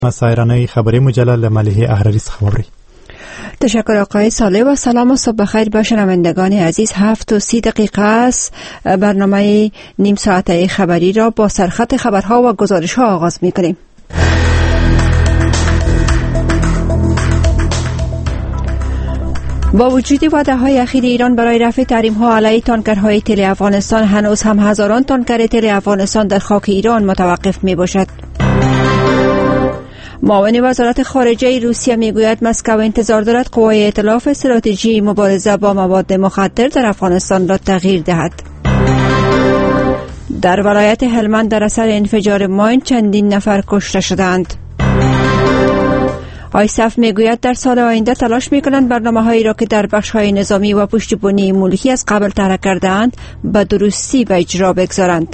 مسایرانه خبری مجلل ملیحه احراری خبری. تشکر آقای صالح و سلام و صبح بخیر به شنوندگان عزیز. 7:30 است. برنامه نیم ساعته خبری را با سرخط خبرها و گزارش‌ها آغاز می‌کنیم. با وجود وعده‌های اخیر ایران برای رفع تحریم‌ها علیه تانکرهای تل افغانستان، هنوز هم هزاران تانکر تل افغانستان در خاک ایران متوقف می‌باشد. معاون وزارت خارجه روسیه میگوید مسکو انتظار دارد قوای ائتلاف استراتژی مبارزه با مواد مخدر در افغانستان را تغییر دهد. در ولایت هلمند در اثر انفجار ماین چندین نفر کشته شدند. آیسف میگوید در سال آینده تلاش میکنند برنامه‌هایی را که در بخش‌های نظامی و پشتیبانی ملکی از قبل طرح کرده‌اند به درستی به اجرا بگذارند.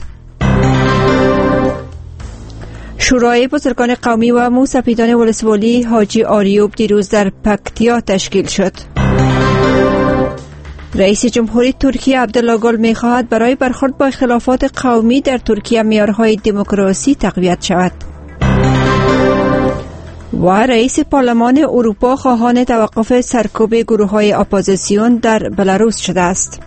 شورای بزرگان قومی و موسپیدان ولسوالی حاجی آریوب دیروز در پکتیا تشکیل شد. رئیس جمهوری ترکیه عبدالله گل می‌خواهد برای برخورد با اختلافات قومی در ترکیه معیارهای دموکراسی تقویت شود. و رئیس پارلمان اروپا خواهان توقف سرکوب گروه‌های اپوزیسیون در بلاروس شده است.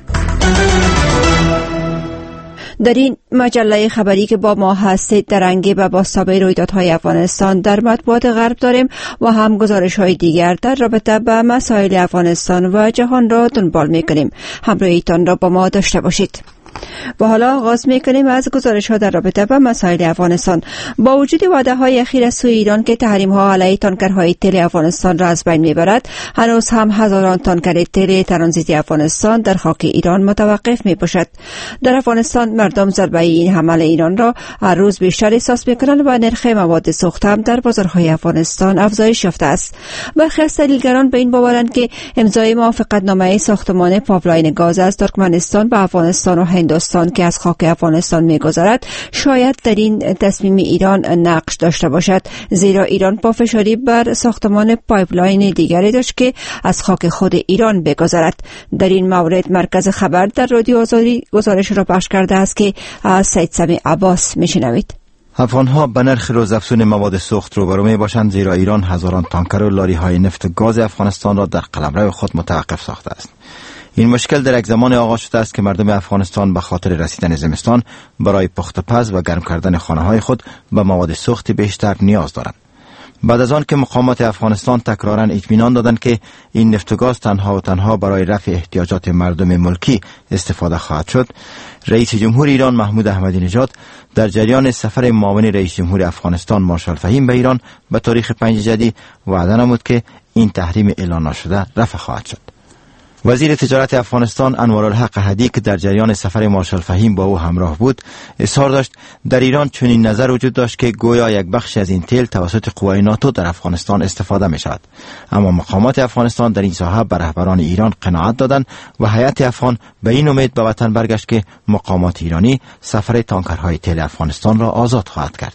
در این مجله خبری که با ما هستید درنگی و بازتابع رویدادهای افغانستان در مطبوعات غرب داریم و هم گزارش‌های دیگر در رابطه با مسائل افغانستان و جهان را دنبال می‌کنیم. همراهیتان را با ما داشته باشید. و حالا آغاز می‌کنیم از گزارش‌ها در رابطه با مسائل افغانستان. با وجود وعده‌های اخیر از سوی ایران که تحریم‌ها علیه تانکرهای تل افغانستان را از بین می‌برد، هنوز هم هزاران تانکر تل ترانزیتی افغانستان در خاک ایران متوقف می‌باشد. در افغانستان مردم ضربه این حمله ایران را هر روز بیشتر احساس می‌کنند و نرخ مواد سوخت هم در بازارهای افغانستان افزایش یافته است. برخی از تحلیلگران به این باورند که امضای موافقتنامه ساختمان پایپلاین گاز از ترکمنستان به افغانستان و هندوستان که از خاک افغانستان می‌گذرد شاید در این تصمیم ایران نقش داشته باشد، زیرا ایران پافشاری بر ساختمان پایپلاین دیگری داشت که از خاک خود ایران بگذرد. در این مورد مرکز خبر در رادیو آزادی گزارش را پخش کرده است که از سید سمیع عباس میشنوید. افغان‌ها به نرخ روزافزون مواد سوخت روبرو می‌باشند، زیرا ایران هزاران تانکر و لاری‌های نفت و گاز افغانستان را در قلمرو خود متوقف ساخته است. این مشکل در یک زمان آغاز شده است که مردم افغانستان به خاطر رسیدن زمستان برای پخت و پز و گرم کردن خانه‌های خود به مواد سوخت بیشتر نیاز دارند. بعد از آن که مقامات افغانستان تکراراً اطمینان دادند که این نفت و گاز تنها و تنها برای رفع احتیاجات مردم ملکی استفاده خواهد شد، رئیس جمهور ایران محمود احمدی نژاد در جریان سفر معاون رئیس جمهور افغانستان مارشال فهیم به ایران به تاریخ 5 جدی وعده نمود که این تحریم اعلان نشده رفع خواهد شد. وزیر تجارت افغانستان انوارالحق هدی که در جریان سفر مارشال فهیم با او همراه بود، اظهار داشت در ایران چنین نظر وجود داشت که گویا یک بخش از این تیل توسط قوای ناتو در افغانستان استفاده می شود. اما مقامات افغانستان در این ساحه به رهبران ایران قناعت دادند و هیئت افغان به این امید به وطن برگشت که مقامات ایرانی سفر تانکرهای تیل افغانستان را آزاد خواهد کرد.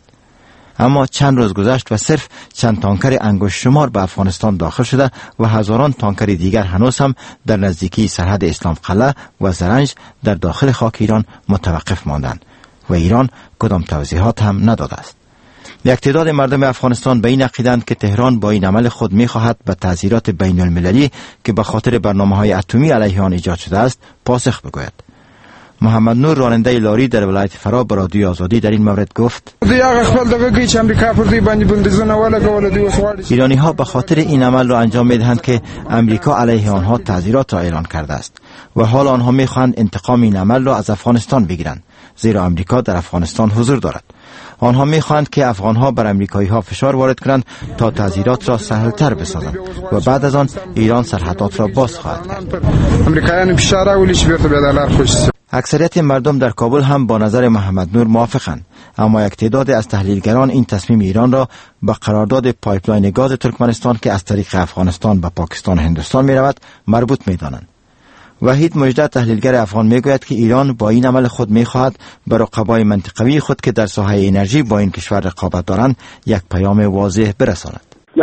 اما چند روز گذشت و صرف چند تانکر انگشت شمار به افغانستان داخل شده و هزاران تانکر دیگر هنوز هم در نزدیکی سرحد اسلام قلعه و زرنج در داخل خاک ایران متوقف ماندند و ایران کدام توضیحات هم نداده است. یک تعداد مردم افغانستان به این عقیدند که تهران با این عمل خود می‌خواهد به تعزیرات بین المللی که به خاطر برنامه‌های اتمی علیه آن ایجاد شده است پاسخ بگوید. محمد نور راننده لاری در ولایت فرا به رادیو آزادی در این مورد گفت ایرانی ها به خاطر این عمل را انجام میدهند که امریکا علیه آنها تعزیرات را اعلان کرده است و حال آنها میخواهند انتقام این عمل را از افغانستان بگیرند، زیرا امریکا در افغانستان حضور دارد. آنها میخواهند که افغانها بر امریکایی ها فشار وارد کنند تا تعزیرات را سهلتر بسازند و بعد از آن ایران سرحدات را باز خواهد کرد. اکثریت مردم در کابل هم با نظر محمد نور موافقند، اما یک تعداد از تحلیلگران این تصمیم ایران را به قرارداد پایپلاین گاز ترکمنستان که از طریق افغانستان به پاکستان و هندوستان می رود مربوط می دانند. وحید مجده تحلیلگر افغان می گوید که ایران با این عمل خود می خواهد به رقبای منطقوی خود که در ساحه انرژی با این کشور رقابت دارند یک پیام واضح برساند.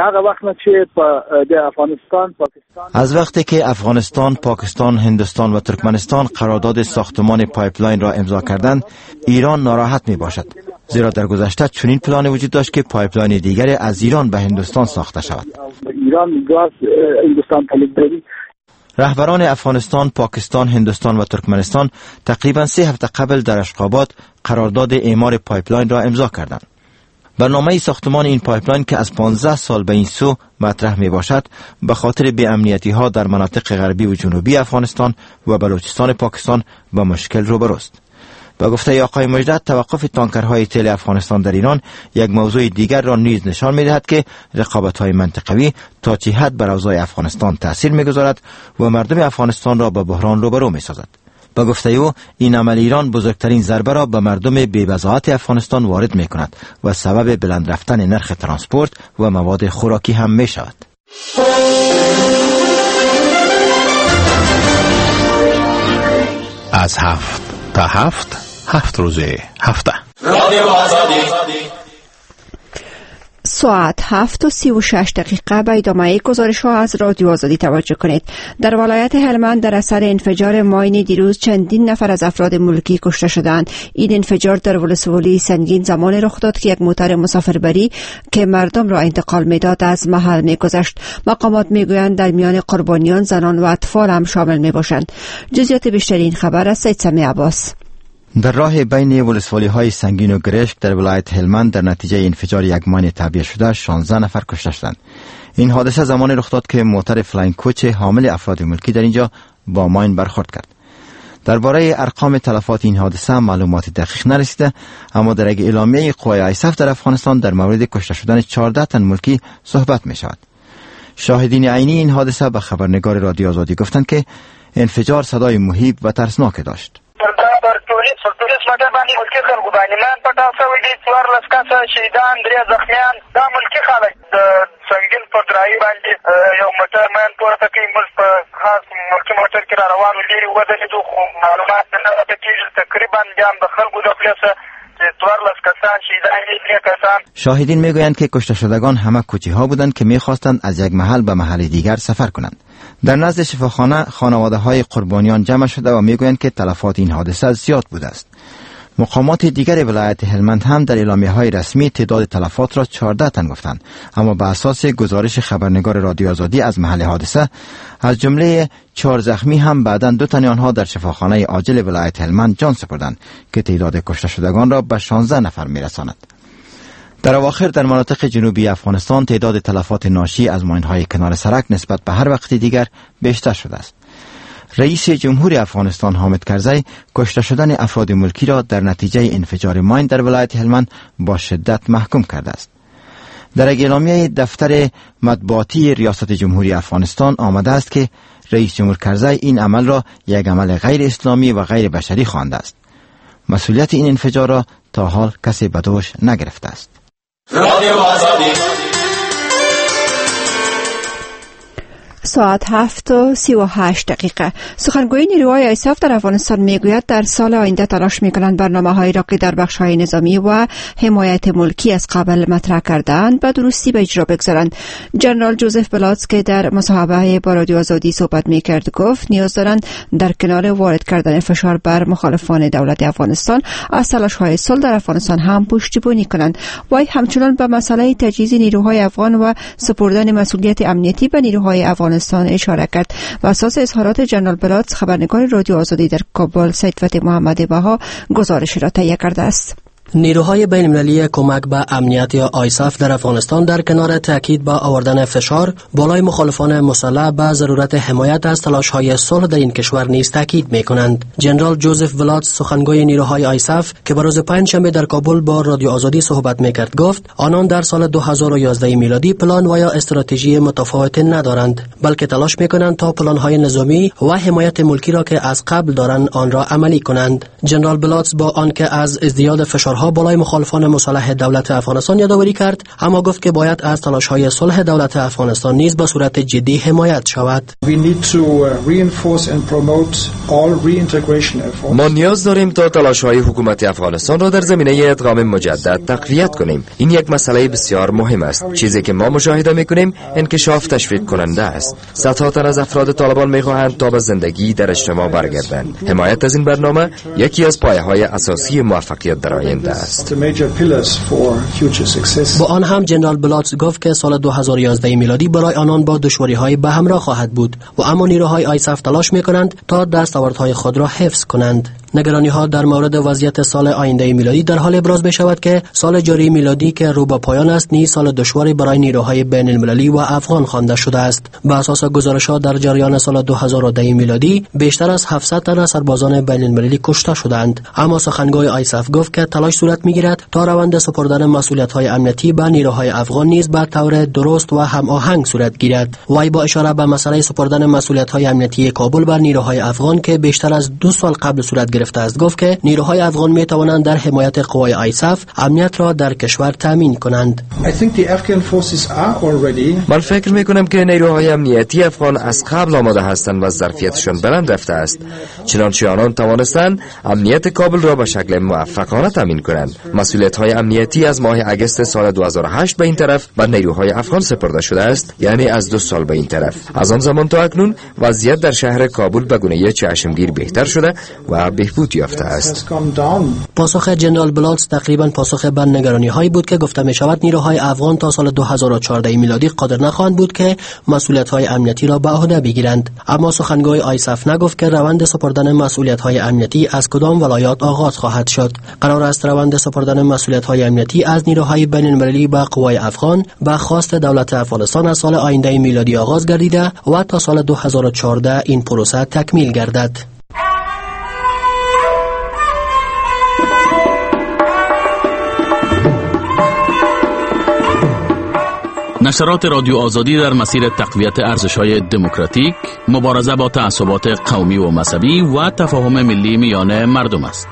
از وقتی که افغانستان، پاکستان، هندوستان و ترکمنستان قرارداد ساختمان پایپلاین را امضا کردند، ایران ناراحت می باشد زیرا در گذشته چنین پلانی وجود داشت که پایپلاین دیگری از ایران به هندوستان ساخته شود. ایران گاز هندوستان تولید داری. رهبران افغانستان، پاکستان، هندوستان و ترکمنستان تقریبا 3 هفته قبل در اشخاباد قرارداد اعمار پایپلاین را امضا کردند. برنامه ساختمان این پایپلاین که از 15 سال به این سو مطرح می باشد به خاطر بی‌امنیتی ها در مناطق غربی و جنوبی افغانستان و بلوچستان پاکستان با مشکل روبروست. با گفته آقای مجدد، توقف تانکرهای تیل افغانستان در ایران یک موضوع دیگر را نیز نشان می دهد که رقابت‌های منطقوی تا چه حد بر اوضاع افغانستان تأثیر می گذارد و مردم افغانستان را به بحران روبرو می سازد. با گفته او، این عمل ایران بزرگترین ضربه را به مردم بی‌بضاعت افغانستان وارد می کند و سبب بلند رفتن نرخ ترانسپورت و مواد خوراکی هم می شود. از 7 تا 7 روز هفته. ساعت 7:36 به ادامه گزارش ها از رادیو آزادی توجه کنید. در ولایت هلمند در اثر انفجار ماین دیروز چندین نفر از افراد ملکی کشته شدند. این انفجار در ولسوالی سنگین زمان رخ داد که یک موتر مسافربری که مردم را انتقال میداد از محل میگذشت. مقامات میگویند در میان قربانیان زنان و اطفال هم شامل میباشند. جزئیات بیشتری این خبر از سید سمی عباس. در راه بین ولسوالی های سنگین و گرشک در ولایت هلمند در نتیجه انفجار یک ماین تعبیه شده 16 نفر کشته شدند. این حادثه زمان رخ داد که موتر فلاین کوچ حامل افراد ملکی در اینجا با ماین برخورد کرد. درباره ارقام تلفات این حادثه معلومات دقیق نرسیده، اما در یک اعلامیه قوای آیسف در افغانستان در مورد کشته شدن 14 تن ملکی صحبت می شود. شاهدین عینی این حادثه به خبرنگار رادیو آزادی گفتند که انفجار صدای مهیب و ترسناک داشت. پولیس موټر باندې ملکی خلکو باندې من پټاو شوی دي 14 کسه شهیدان 3 زخمیان دا ملکی خلک د سنگین په درایي باندې یو موټر من پورته کوي موږ په خاص ملکی موټر کې را روانو لري ودرېدو خو معلومات نه پته کېږي تقریبا بیا هم د خلکو د خولې 14 کسان شهیدان 3 کسان. شاهدین میگویند که کشته شدگان همه کوچی ها بودند که میخواستند از یک محل به محل دیگر سفر کنند. در نزد شفاخانه خانواده های قربانیان جمع شده و میگویند که تلفات این حادثه زیاد بوده است. مقامات دیگر ولایت هلمند هم در اعلامیه های رسمی تعداد تلفات را 14 تن گفتند، اما به اساس گزارش خبرنگار رادیو آزادی از محل حادثه از جمله 4 زخمی هم بعداً 2 تن آنها در شفاخانه عاجل ولایت هلمند جان سپردند که تعداد کشته شدگان را به 16 نفر میرساند. در اواخر در مناطق جنوبی افغانستان تعداد تلفات ناشی از ماین‌های کنار سرک نسبت به هر وقت دیگر بیشتر شده است. رئیس جمهور افغانستان حامد کرزی کشته شدن افراد ملکی را در نتیجه انفجار ماین در ولایت هلمند با شدت محکوم کرده است. در اعلامیه دفتر مطبوعاتی ریاست جمهوری افغانستان آمده است که رئیس جمهور کرزی این عمل را یک عمل غیر اسلامی و غیر بشری خوانده است. مسئولیت این انفجار را تا حال کسی به دوش نگرفته است. رادیو آزادی ساعت 7:38 سخنگوی نیروهای آیساف در افغانستان میگوید در سال آینده تلاش میکنند برنامه‌هایی را که در بخش‌های نظامی و حمایت ملکی از قبل مطرح کردند به درستی به اجرا بگذارند. جنرال جوزف بلاتس که در مصاحبه با رادیو آزادی صحبت میکرد گفت نیاز دارند در کنار وارد کردن فشار بر مخالفان دولت افغانستان از تلاش‌های صلح در افغانستان هم پشتیبانی کنند. وی همچنان به مسئله تجهیز نیروهای افغان و سپردن مسئولیت امنیتی به نیروهای افغانستان اشاره کرد. و اساس اظهارات جنرال بلاتس خبرنگار رادیو آزادی در کابل سید فتحی محمد بها گزارش را تهیه کرده است. نیروهای بین‌المللی کمک به امنیت یا آیساف در افغانستان در کنار تاکید با آوردن فشار بالای مخالفان مسلح به ضرورت حمایت از تلاش‌های صلح در این کشور نیز تاکید می‌کنند. جنرال جوزف بلاتس سخنگوی نیروهای آیساف که به روز پنجشنبه در کابل با رادیو آزادی صحبت می‌کرد گفت آنان در سال 2011 میلادی پلان و یا استراتژی متفاوتی ندارند، بلکه تلاش می‌کنند تا پلان‌های نظامی و حمایت ملکی را که از قبل دارند آن را عملی کنند. جنرال بلاتس با آنکه از ازدیاد فشار بالای مخالفان مسلح دولت افغانستان یادآوری کرد، اما گفت که باید از تلاش‌های صلح دولت افغانستان نیز به صورت جدی حمایت شود. ما نیاز داریم تا تلاش‌های حکومت افغانستان را در زمینه ادغام مجدد تقویت کنیم. این یک مسئله بسیار مهم است. چیزی که ما مشاهده می‌کنیم انکشاف تشویق کننده است. صدها تن از افراد طالبان می‌خواهند تا به زندگی در اجتماع برگردند. حمایت از این برنامه یکی از پایه‌های اساسی موفقیت در آینده است. با آن هم جنرال بلاتز گفت که سال 2011 میلادی برای آنان با دشواری‌های به همراه خواهد بود و اما نیروهای آیساف تلاش می‌کنند تا دستاوردهای خود را حفظ کنند. نگرانی‌ها در مورد وضعیت سال آینده میلادی در حال ابراز می‌شود که سال جاری میلادی که رو به پایان است نیز سال دشواری برای نیروهای بین‌المللی و افغان خوانده شده است. بر اساس گزارش‌ها در جریان سال 2010 میلادی بیشتر از 700 تن سربازان بین‌المللی کشته شدند، اما سخنگوی آیساف گفت که تلاش صورت می‌گیرد تا روند سپردن مسئولیت‌های امنیتی به نیروهای افغان نیز به طور درست و هماهنگ صورت گیرد. وی با اشاره به مسئله سپردن مسئولیت‌های امنیتی کابل بر نیروهای افغان که بیشتر از 2 سال قبل صورت گرفته است گفت که نیروهای افغان می‌توانند در حمایت قوای آیساف امنیت را در کشور تامین کنند. من فکر می‌کنم که نیروهای امنیتی افغان از قبل آماده هستند و ظرفیتشان بلند رفته است، چنانچه آنان توانستند امنیت کابل را به شکل موفقانه تامین کنند. مسئولیت‌های امنیتی از ماه اگست سال 2008 به این طرف به نیروهای افغان سپرده شده است، یعنی از 2 سال به این طرف. از آن زمان تا اکنون وضعیت در شهر کابل به گونه چشمگیر بهتر شده و بهبود یافته است. پاسخ جنرال بلاتز تقریبا پاسخ به نگرانی‌هایی بود که گفته می‌شود نیروهای افغان تا سال 2014 میلادی قادر نخواهند بود که مسئولیت‌های امنیتی را به عهده بگیرند، اما سخنگوی آیساف نگفت که روند سپردن مسئولیت‌های امنیتی از کدام ولایات آغاز خواهد شد. قرار است روند سپردن مسئولیت‌های امنیتی از نیروهای بین‌المللی به قوای افغان به خواست دولت افغانستان از سال آینده میلادی آغاز گردیده و تا سال 2014 این پروسه تکمیل گردد. نشرات رادیو آزادی در مسیر تقویت ارزش‌های دموکراتیک، مبارزه با تعصبات قومی و مذهبی و تفاهم ملی میان مردم است.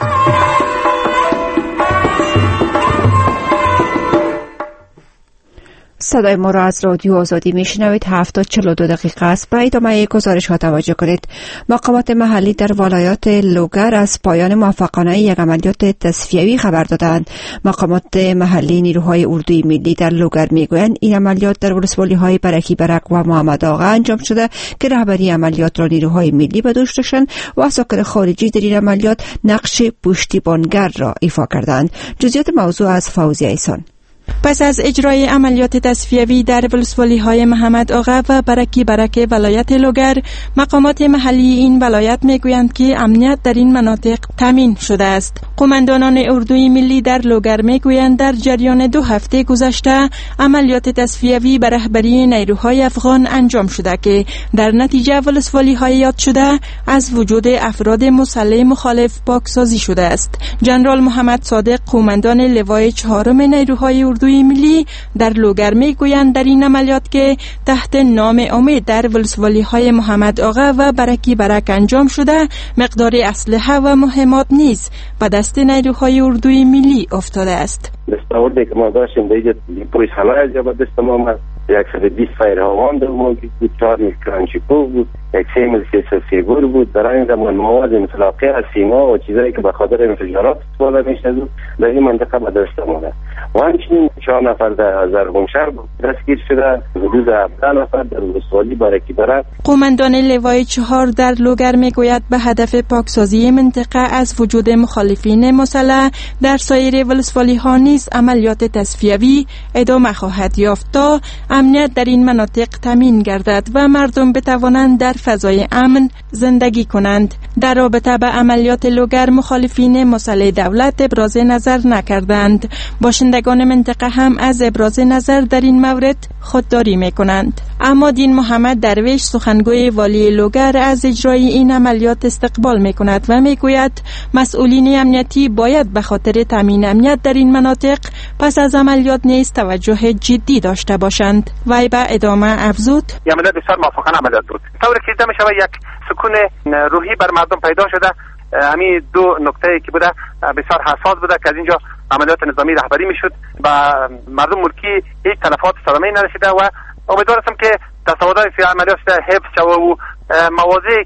صدای ما را از رادیو آزادی میشنوید. 7:42 دقیقه است. به ادامه گزارش ها توجه کنید. مقامات محلی در ولایات لوگر از پایان موفقانه یک عملیات تصفیوی خبر دادند. مقامات محلی نیروهای اردوی ملی در لوگر میگویند این عملیات در ولسوالی‌های برکی برک و محمد آقا انجام شده که رهبری عملیات را نیروهای ملی به دوش داشتند و عساکر خارجی در این عملیات نقش پشتیبانگر را ایفا کردند. جزئیات موضوع از فوزی ایسان. پس از اجرای عملیات تصفیوی در ولسوالی‌های محمد آقا و برکی برک ولایت لوگر، مقامات محلی این ولایت میگویند که امنیت در این مناطق تامین شده است. قماندانان اردوی ملی در لوگر میگویند در جریان 2 هفته گذشته عملیات تصفیوی به رهبری نیروهای افغان انجام شده که در نتیجه ولسوالی‌های یاد شده از وجود افراد مسلح مخالف پاکسازی شده است. جنرال محمد صادق، قماندان لوای 4 نیروهای اردوی ملی در لوگر میگویند در این عملیات که تحت نام امید در ولسوالی‌های محمد آقا و برکی برک انجام شده، مقدار اسلحه و مهمات نیز به دست نیروهای اردوی ملی افتاده است. دستاوردی که ما داشتیم در اینجا پویس همه از جا به دست ما آمد. 120 فایر هاوان در موجود بود، 4 میل کرانچیکو بود، 3 میل سیگور بود. در این زمان مواد انفلاقی از سیما و چیزایی که به خاطر انفجارات استفاده میشد در این منطقه به دست آمده. و همچنین 4 نفر در زرغونشهر دستگیر شده، حدود 17 نفر در ولسوالی برکی برک. قماندان لوای 4 در لوگر میگوید به هدف پاکسازی منطقه از وجود مخالفین مسلح در سایر ولسوالی‌ها نیز عملیات تصفیوی ادامه خواهد یافت تا امنیت در این مناطق تامین گردد و مردم بتوانند در فضای امن زندگی کنند. در رابطه به عملیات لوگر مخالفین مسلح دولت ابراز نظر نکردند. باشندگان منطقه هم از ابراز نظر در این مورد خودداری میکنند. اما دین محمد درویش، سخنگوی والی لوگر، از اجرای این عملیات استقبال میکند و میگوید مسئولین امنیتی باید به خاطر تامین امنیت در این مناطق پس از عملیات نیز توجه جدی داشته باشند. وی به ادامه افزود: این عملیات بسیار موفقانه عملیات بود. طوری که دیده میشود یک سکون روحی بر مردم پیدا شده. همین 2 نکته که بوده بسیار حساس بوده که از اینجا عملیات نظامی رهبری میشد و مردم ملکی هیچ تلفات صدمه‌ای نرسیده و امیدوار هستم که تصاویرات عملیات حفظ شود و مواضعی که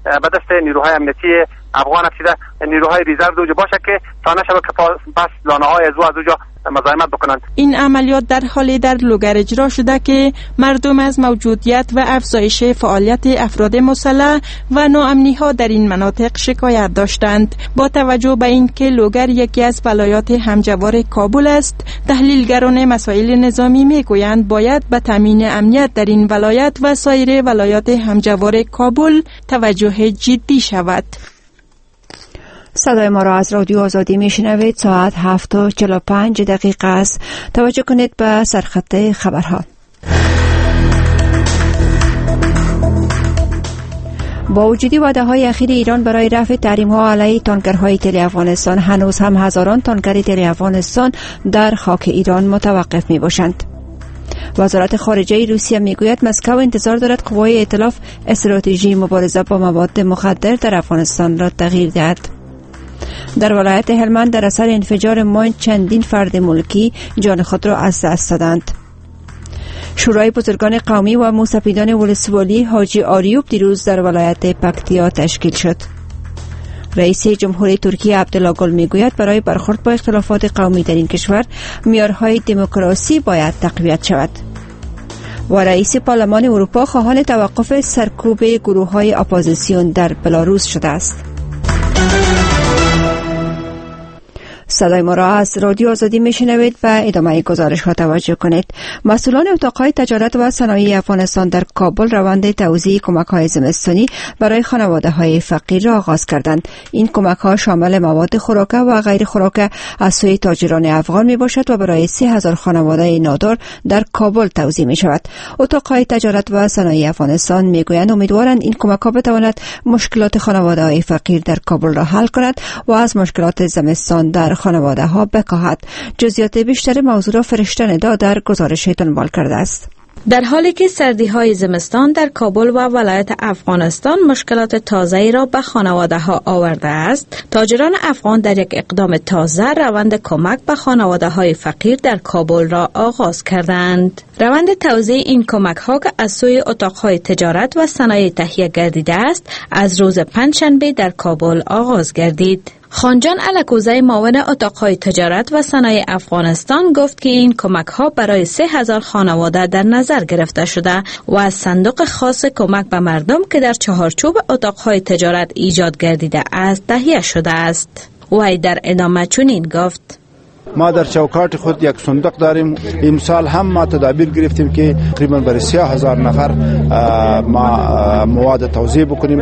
به دست نیروهای امنیتی افغان رسیده، نیروهای ریزرو دوجه باشه که تا نشه که پس لانه‌های از اونجا مزاحمت بکنند. این عملیات در حالی در لوگر اجرا شده که مردم از موجودیت و افزایش فعالیت افراد مسلح و ناامنی‌ها در این مناطق شکایت داشتند. با توجه به اینکه لوگر یکی از ولایات همجوار کابل است، تحلیلگران مسائل نظامی میگویند باید به تامین امنیت در این ولایت و سایر ولایات همجوار کابل توجه جدی شود. صدای ما را از رادیو آزادی میشنوید. ساعت 7:45 است. توجه کنید به سرخط خبرها. با وجود وعده‌های اخیر ایران برای رفع تحریم‌ها علیه تانکرهای تل افغانستان، هنوز هم هزاران تانکر تل افغانستان در خاک ایران متوقف میباشند. وزارت خارجه روسیه میگوید مسکو انتظار دارد قوای ائتلاف استراتژی مبارزه با مواد مخدر در افغانستان را تغییر دهد. در ولایت هلمند در اثر انفجار ماین چندین فرد ملکی جان خود را از دست دادند. شورای بزرگان قومی و موسپیدان ولسوالی حاجی آریوب دیروز در ولایت پکتیا تشکیل شد. رئیس جمهوری ترکیه عبدالله گل میگوید برای برخورد با اختلافات قومی در این کشور معیارهای دموکراسی باید تقویت شود. و رئیس پارلمان اروپا خواهان توقف سرکوب گروه‌های اپوزیسیون در بلاروس شده است. صدای ما را از رادیو آزادی میشنوید و ادامه گزارش ها توجه کنید. مسئولان اتاقهای تجارت و صنایع افغانستان در کابل روند توزیع کمک های زمستانی برای خانواده های فقیر را آغاز کردند. این کمک ها شامل مواد خوراکه و غیر خوراکه از سوی تاجران افغان می باشد و برای 30,000 خانواده نادار در کابل توزیع می شود. اتاقهای تجارت و صنایع افغانستان می گویند امیدوارند این کمک ها بتواند مشکلات خانواده های فقیر در کابل را حل کند و از مشکلات زمستان در خانواده ها بکاهد. جزئیات بیشتر موضوع را فرشته ندا در گزارش دنبال کرده است. در حالی که سردی‌های زمستان در کابل و ولایت افغانستان مشکلات تازه‌ای را به خانواده‌ها آورده است، تاجران افغان در یک اقدام تازه روند کمک به خانواده‌های فقیر در کابل را آغاز کردند. روند توزیع این کمک‌ها که از سوی اتاق‌های تجارت و صنایع تهیه گردیده است، از روز پنجشنبه در کابل آغاز گردید. خانجان الکوزی معاون اتاقهای تجارت و صنایع افغانستان گفت که این کمک‌ها برای 3,000 خانواده در نظر گرفته شده و از صندوق خاص کمک به مردم که در چهارچوب اتاقهای تجارت ایجاد گردیده است تهیه شده است. وی در ادامه چنین گفت: ما در چوکات خود یک صندوق داریم. امسال هم ما تدابیر گرفتیم که تقریبا برای 30,000 نفر ما مواد توزیع بکنیم.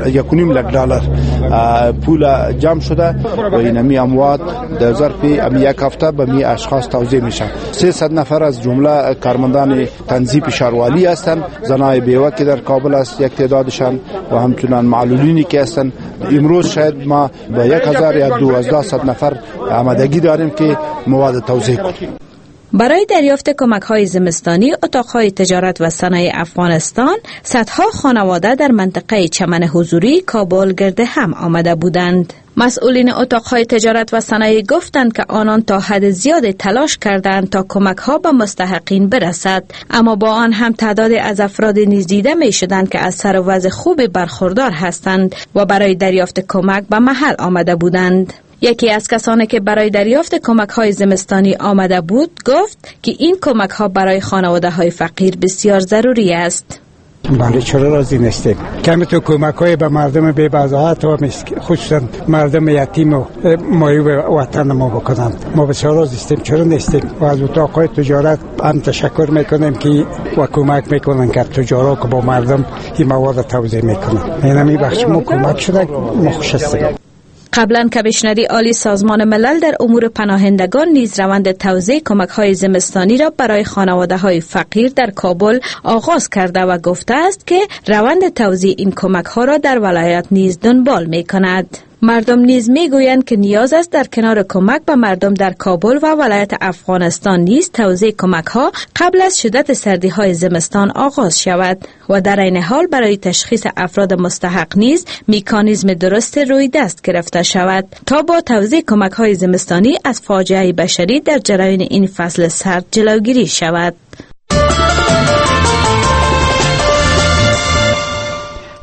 $1.5 پول جمع شده و این اموال در ظرف یک هفته به می اشخاص توزیع میشن. 300 نفر از جمله کارمندان تنظیف شاروالی هستند، زنای بیوه که در کابل است یک تعدادشان و همچنان معلولینی که هستند. امروز شاید ما به 1,000 یا 1,200 نفر آمادگی داریم که مواد توزیع کنیم. برای دریافت کمک‌های زمستانی، اتاق‌های تجارت و صنایع افغانستان صدها خانواده در منطقه چمن حضوری کابل گرد هم آمده بودند. مسئولین اتاق‌های تجارت و صنایع گفتند که آنان تا حد زیاد تلاش کردند تا کمک‌ها به مستحقین برسد، اما با آن هم تعدادی از افراد نیز دیده می‌شدند که از سر و وضع خوبی برخوردار هستند و برای دریافت کمک به محل آمده بودند. یکی از کسانی که برای دریافت کمک‌های زمستانی آمده بود گفت که این کمک‌ها برای خانواده‌های فقیر بسیار ضروری است. بله، چرا راضی نیستیم؟ کمی تو کمک‌های به مردم بی‌بضاعت و خصوصا مردم یتیم و معیوب وطن ما بکنند. ما بسیار راضی هستیم، چرا نیستیم؟ و از اتاق‌های تجارت هم تشکر میکنیم که و کمک میکنن که تجارت که با مردم این مواد توزیع میکنن. این همی بخش ما کمک شده، ما خوش هستیم. قبلا کمیشنری عالی سازمان ملل در امور پناهندگان نیز روند توزیع کمک‌های زمستانی را برای خانواده‌های فقیر در کابل آغاز کرده و گفته است که روند توزیع این کمک‌ها را در ولایت نیز دنبال می‌کند. مردم نیز میگویند که نیاز است در کنار کمک به مردم در کابل و ولایت افغانستان نیز توزیع کمک‌ها قبل از شدت سردی‌های زمستان آغاز شود و در این حال برای تشخیص افراد مستحق نیز مکانیزم درست روی دست گرفته شود تا با توزیع کمک‌های زمستانی از فاجعه بشری در جریان این فصل سرد جلوگیری شود.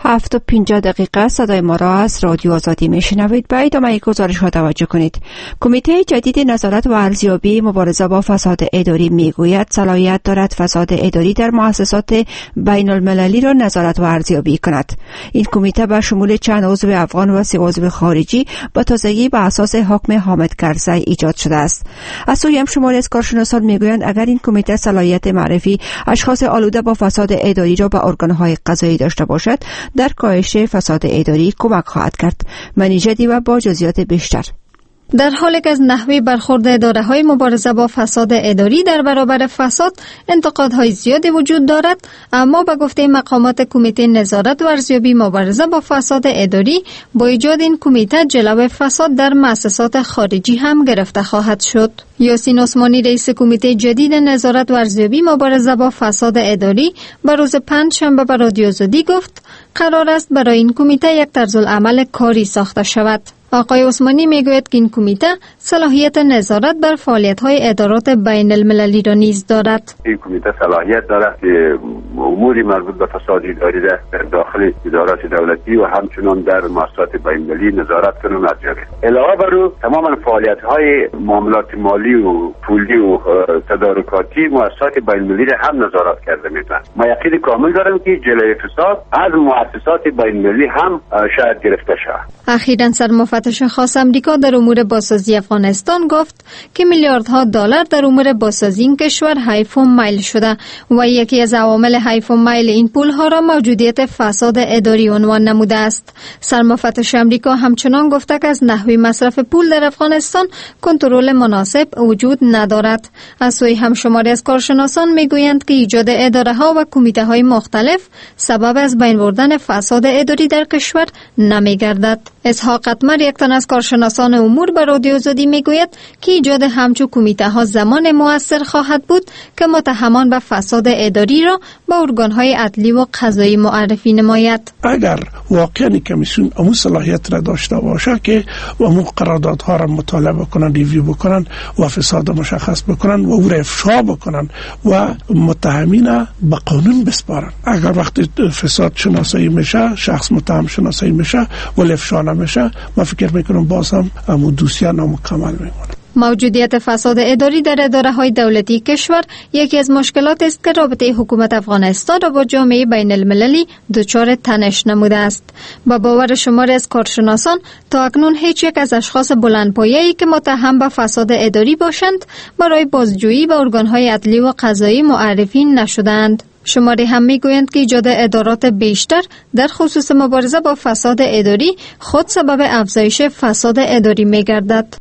7:50 صدای ما را از رادیو آزادی میشنوید. به ادامه گزارش ها توجه کنید. کمیته جدید نظارت و ارزیابی مبارزه با فساد اداری میگوید صلاحیت دارد فساد اداری در مؤسسات بین المللی را نظارت و ارزیابی کند. این کمیته به شمول چند عضو افغان و 3 عضو خارجی با تازگی بر اساس حکم حامد کرزی ایجاد شده است. از سوی هم شماری از کارشناسان میگویند اگر این کمیته صلاحیت معرفی اشخاص آلوده با فساد اداری را به ارگان‌های قضایی داشته باشد، در کاهش فساد اداری کمک خواهد کرد. منیجدی و با جزئیات بیشتر. در حالی که از نحوه برخورد اداره‌های مبارزه با فساد اداری در برابر فساد انتقادهای زیادی وجود دارد، اما به گفته مقامات کمیته نظارت و ارزیابی مبارزه با فساد اداری، با ایجاد این کمیته جلوه فساد در مؤسسات خارجی هم گرفته خواهد شد. یاسین عثمانی رئیس کمیته جدید نظارت و ارزیابی مبارزه با فساد اداری به روز پنجشنبه به رادیو آزادی گفت قرار است برای این کمیته یک طرزالعمل کاری ساخته شود. آقای عثمانی میگوید که این کمیته صلاحیت نظارت بر فعالیت‌های ادارات بین المللی را نیز دارد. این کمیته صلاحیت دارد که اموری مربوط به فساد اداری در داخل ادارات دولتی و همچنان در مؤسسات بین المللی نظارت کنند و ارزیابی. علاوه بر او تمام فعالیت‌های معاملات مالی و پولی و تدارکاتی مؤسسات بین المللی هم نظارت کرده میتوانند. ما یقین کامل داریم که جلوه فساد از مؤسسات بین المللی هم شاید گرفته شود. اخیراً سرمفتش خاص امریکا در امور بازسازی افغانستان گفت که میلیاردها دلار در امور بازسازی این کشور حیف و میل شده و یکی از عوامل حیف و میل این پولها را موجودیت فساد اداری عنوان نموده است. سرمفتش امریکا همچنان گفته که از نحوه مصرف پول در افغانستان کنترل مناسب وجود ندارد. از سوی هم شماری از کارشناسان میگویند که ایجاد اداره‌ها و کمیته‌های مختلف سبب از بین بردن فساد اداری در کشور نمیگردد. اسحاق قطمر یک تن از کارشناسان امور به رادیو آزادی میگوید که ایجاد همچون کمیته ها زمان موثر خواهد بود که متهمان به فساد اداری را به ارگان‌های عدلی و قضایی معرفی نماید. اگر واقعا کمیسیون امو صلاحیت را داشته باشه که امو قراردادها را مطالعه کنند، ریویو بکنند و فساد مشخص بکنند و او را افشا بکنند و متهمین به قانون بسپارند. اگر وقتی فساد شناسایی میشه، شخص متهم شناسایی میشه و افشا نمیشه، من فکر میکنم باز هم امو دوسیه نامکمل میمونه. موجودیت فساد اداری در اداره‌های دولتی کشور یکی از مشکلات است که رابطه حکومت افغانستان را با جامعه بین المللی دچار تنش نموده است. با باور شماری از کارشناسان تا اکنون هیچ یک از اشخاص بلندپایه‌ای که متهم به فساد اداری باشند برای بازجویی به ارگان‌های عدلی و قضایی معرفی نشدند. شماری هم میگویند که ایجاد ادارات بیشتر در خصوص مبارزه با فساد اداری خود سبب افزایش فساد اداری میگردد.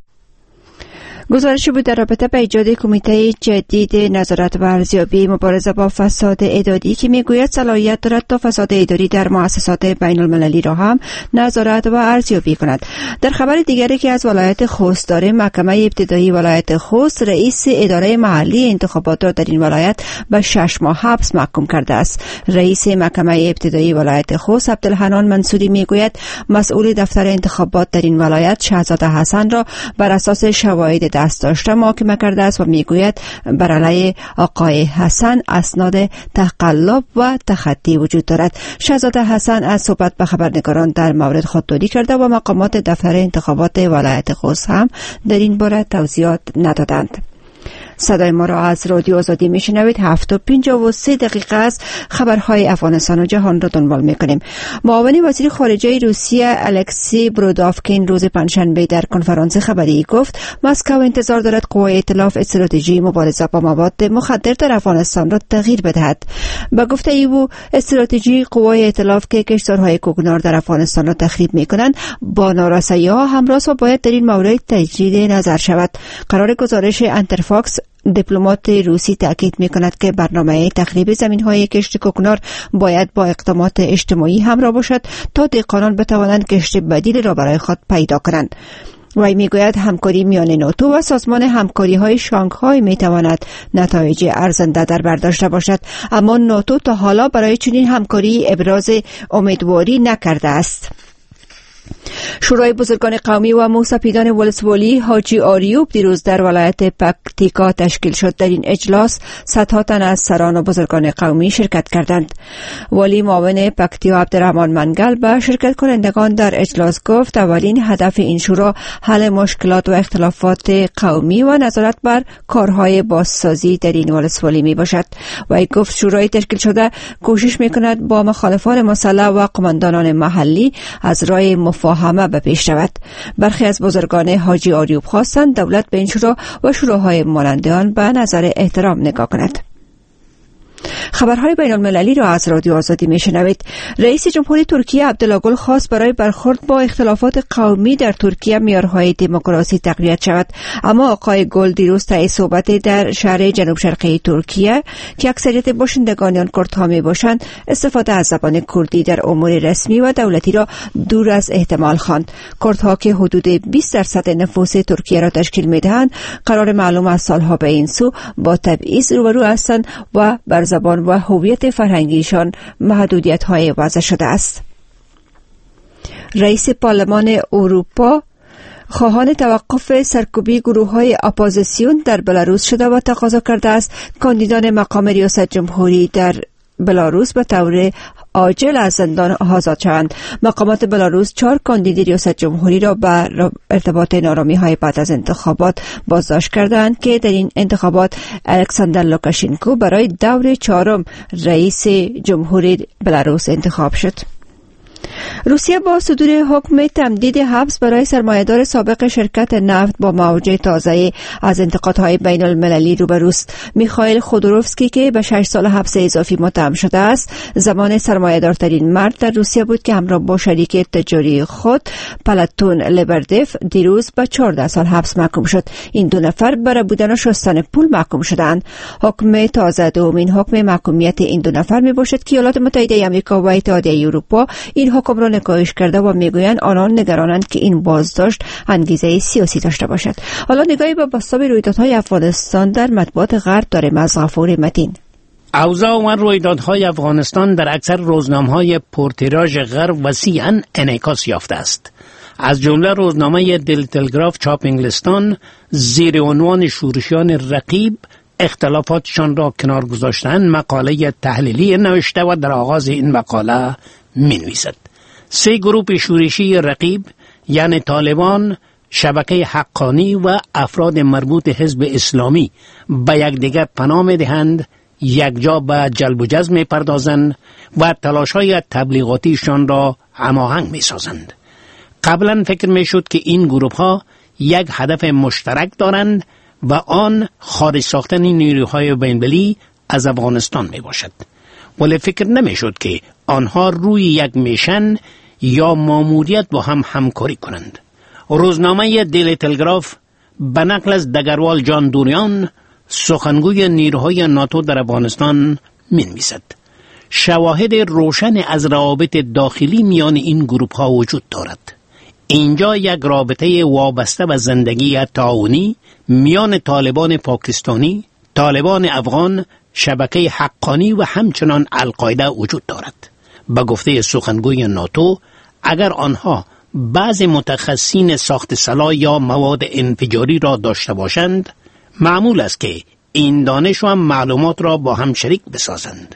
گزارشی بود در رابطه با ایجاد کمیته جدید نظارت و ارزیابی مبارزه با فساد اداری که میگوید صلاحیت دارد تا فساد اداری در مؤسسات بین المللی را هم نظارت و ارزیابی کند. در خبر دیگری که از ولایت خوست داریم، محکمه ابتدایی ولایت خوست رئیس اداره محلی انتخابات را در این ولایت به 6 ماه حبس محکوم کرده است. رئیس محکمه ابتدایی ولایت خوست عبدالحنان منصوری میگوید مسئول دفتر انتخابات در این ولایت شهزاده حسن را بر اساس شواهد دست داشته محاکمه کرده است و میگوید بر علیه آقای حسن اسناد تقلب و تخطی وجود دارد. شهزاده حسن از صحبت با خبرنگاران در مورد خودداری کرده و مقامات دفتر انتخابات ولایت خوست هم در این باره توضیحات ندادند. صدای ما را از رادیو آزادی میشنوید. 7:53 از خبرهای افغانستان و جهان را دنبال میکنیم. معاون وزیر خارجه روسیه الکسی برودافکین روز پنجشنبه در کنفرانس خبری گفت مسکو انتظار دارد قوای ائتلاف استراتژی مبارزه با مواد مخدر در افغانستان را تغییر بدهد. با گفته او استراتژی قوای ائتلاف که کشتارهای کوکنار در افغانستان را تخریب میکنند با نارسایی‌ها همراه و باید در این مورد تجدید نظر شود. قرار گزارش انترفاکس دیپلمات روسی تاکید می‌کند که برنامه تخریب زمین‌های کشت کوکنار باید با اقدامات اجتماعی همراه باشد تا دهقانان بتوانند کشت بدیل را برای خود پیدا کنند. وی میگوید همکاری میان ناتو و سازمان همکاری‌های شانگهای میتواند نتایج ارزنده در بر داشته باشد، اما ناتو تا حالا برای چنین همکاری ابراز امیدواری نکرده است. شورای بزرگان قومی و موسپیدان ولسوالی حاجی آریوب دیروز در ولایت پکتیکا تشکیل شد. در این اجلاس صدها تن از سران و بزرگان قومی شرکت کردند. والی معاون پکتیا عبدالرحمن منگل به شرکت کنندگان در اجلاس گفت اولین هدف این شورا حل مشکلات و اختلافات قومی و نظارت بر کارهای بازسازی در این ولسوالی می باشد. و گفت شورای تشکیل شده کوشش می کند با مخالفان مسلح و قماندانان محلی از راه مفاهمه به پیش رود. برخی از بزرگان حاجی آریوب خواستند دولت به این شورا و شوراهای مانند آن به نظر احترام نگاه کند. خبرهای بین المللی را از رادیو آزادی میشنوید. رئیس جمهوری ترکیه عبدالله خواست برای برخورد با اختلافات قومی در ترکیه معیارهای دموکراسی تقویت شود، اما آقای گل دیروز طی صحبت در شهر جنوب شرقی ترکیه که اکثریت باشندگان آن کردها میباشند استفاده از زبان کردی در امور رسمی و دولتی را دور از احتمال خواند. کردها که حدود 20% نفوس ترکیه را تشکیل میدهند قرار معلوم از سالها به این سو با تبعیض روبرو هستند و بر زبان و هویت فرهنگیشان محدودیت‌های وضع شده است. رئیس پارلمان اروپا خواهان توقف سرکوبی گروه‌های اپوزیسیون در بلاروس شده و تقاضا کرده است کاندیدان مقام ریاست جمهوری در بلاروس به طور عاجل از زندان آزاد شوند. مقامات بلاروس 4 کاندید ریاست جمهوری را به ارتباط نارامی‌های بعد از انتخابات بازداشت کردند که در این انتخابات الکساندر لوکاشنکو برای دور 4م رئیس جمهوری بلاروس انتخاب شد. روسیه با صدور حکم تمدید حبس برای سرمایه‌دار سابق شرکت نفت با موجه تازه از انتقادهای بین المللی روبروست. میخائیل خودروفسکی که به 6 سال حبس اضافی متهم شده است، زمان سرمایه‌دارترین مرد در روسیه بود که همراه با شریک تجاری خود پلاتون لبردف دیروز به 14 سال حبس محکوم شد. این 2 نفر برای بودن و شستن پول محکوم شدند. حکم تازه دومین حکم محکومیت این 2 نفر میباشد که ایالات متحده آمریکا و اتحادیه اروپا این حکم را نکایش کرده و میگویند آنان نگرانند که این بازداشت انگیزه سیاسی داشته باشد. حالا نگاهی به بازتاب رویدادهای افغانستان در مطبوعات غرب داریم از غفور متین. اوضاع و رویدادهای افغانستان در اکثر روزنامه‌های پرتیراژ غرب وسیعاً انعکاس یافته است. از جمله روزنامه دلی تلگراف چاپ انگلستان زیر عنوان شورشیان رقیب اختلافاتشان را کنار گذاشتن مقاله تحلیلی نوشته و در آغاز این مقاله می‌نویسد 3 گروه شورشی رقیب یعنی طالبان، شبکه حقانی و افراد مربوط حزب اسلامی به یکدیگر پناه می‌دهند، یکجا به جلب و جذب می‌پردازند و تلاش‌های تبلیغاتیشان را هماهنگ می‌سازند. قبلا فکر می‌شد که این گروه‌ها یک هدف مشترک دارند و آن خارج ساختن نیروهای بین‌المللی از افغانستان میباشد، ولی فکر نمیشد که آنها روی یک میشن یا ماموریت با هم همکاری کنند. روزنامه دیلی تلگراف به نقل از دگروال جان دوریان سخنگوی نیروهای ناتو در افغانستان می‌نویسد شواهد روشن از روابط داخلی میان این گروه‌ها وجود دارد. اینجا یک رابطه وابسته به زندگی تعاونی میان طالبان پاکستانی، طالبان افغان، شبکه حقانی و همچنان القاعده وجود دارد. به گفته سخنگوی ناتو، اگر آنها بعض متخصصین ساخت سلاح یا مواد انفجاری را داشته باشند، معمول است که این دانش و معلومات را با هم شریک بسازند.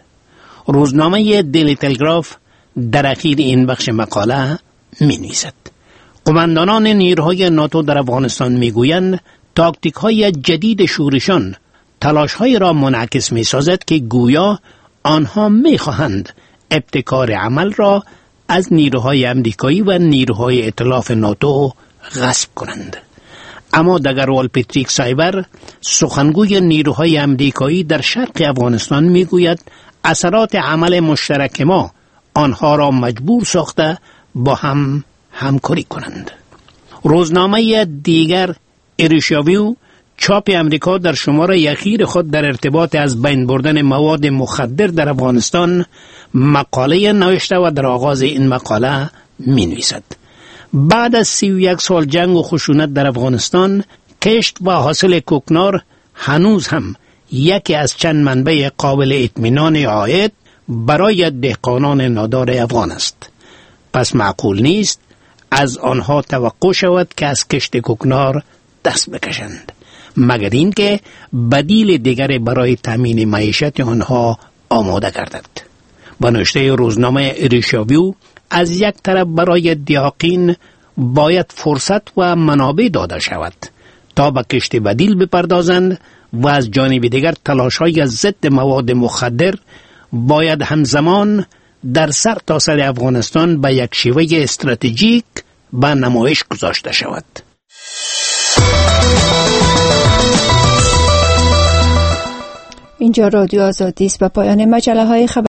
روزنامه دیلی تلگراف در اخیر این بخش مقاله می‌نویسد قماندانان نیروهای ناتو در افغانستان میگویند تاکتیک‌های جدید شورشان تلاش‌های را منعکس می‌سازد که گویا آنها می‌خواهند ابتکار عمل را از نیروهای امریکایی و نیروهای ائتلاف ناتو غصب کنند. اما دگروال پتریک سایبر سخنگوی نیروهای امریکایی در شرق افغانستان میگوید اثرات عمل مشترک ما آنها را مجبور ساخته با هم همکاری کنند. روزنامه دیگر ایریشاویو چاپ امریکا در شماره اخیر خود در ارتباط از بین بردن مواد مخدر در افغانستان مقاله نوشته و در آغاز این مقاله می نویسد بعد از 31 سال جنگ و خشونت در افغانستان کشت و حاصل کوکنار هنوز هم یکی از چند منبع قابل اطمینان عاید برای دهقانان نادار افغان است. پس معقول نیست از آنها توقع شود که از کشت کوکنار دست بکشند، مگر اینکه بدیل دیگر برای تامین معیشت آنها آماده گردد. با نوشته روزنامه ریشاویو، از یک طرف برای دیاقین باید فرصت و منابع داده شود تا به کشت بدیل بپردازند و از جانب دیگر تلاش‌های ضد مواد مخدر باید همزمان در سر تا سر افغانستان به یک شیوه استراتژیک به نمایش گذاشته شود. اینجا رادیو آزادی است. به پایان مجله های خبر